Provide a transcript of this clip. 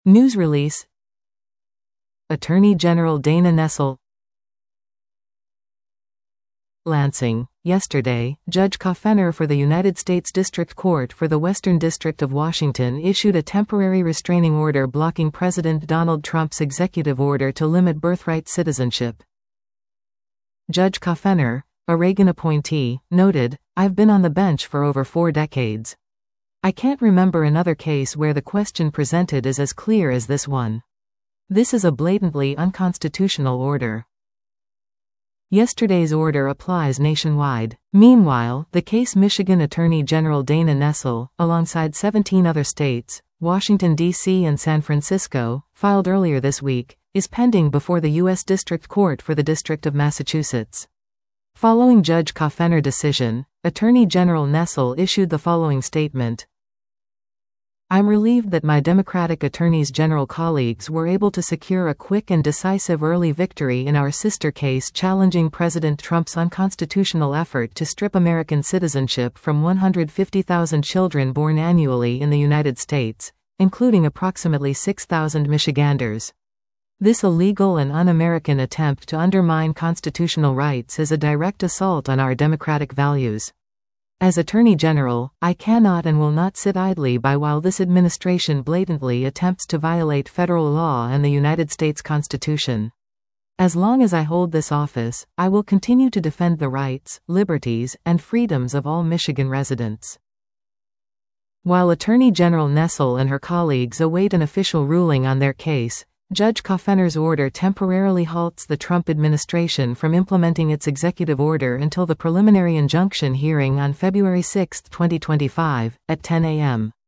News release. Attorney General Dana Nessel. Lansing. Yesterday, Judge Coffenner for the United States District Court for the Western District of Washington issued a temporary restraining order blocking President Donald Trump's executive order to limit birthright citizenship. Judge Coffenner, a Reagan appointee, noted, "I've been on the bench for over 4 decades. I can't remember another case where the question presented is as clear as this one. This is a blatantly unconstitutional order." Yesterday's order applies nationwide. Meanwhile, the case Michigan Attorney General Dana Nessel, alongside 17 other states, Washington, D.C. and San Francisco, filed earlier this week, is pending before the U.S. District Court for the District of Massachusetts. Following Judge Coffenner's decision, Attorney General Nessel issued the following statement. "I'm relieved that my Democratic Attorneys General colleagues were able to secure a quick and decisive early victory in our sister case challenging President Trump's unconstitutional effort to strip American citizenship from 150,000 children born annually in the United States, including approximately 6,000 Michiganders. This illegal and un-American attempt to undermine constitutional rights is a direct assault on our democratic values. As Attorney General, I cannot and will not sit idly by while this administration blatantly attempts to violate federal law and the United States Constitution. As long as I hold this office, I will continue to defend the rights, liberties, and freedoms of all Michigan residents." While Attorney General Nessel and her colleagues await an official ruling on their case, Judge Coffenner's order temporarily halts the Trump administration from implementing its executive order until the preliminary injunction hearing on February 6, 2025, at 10 a.m.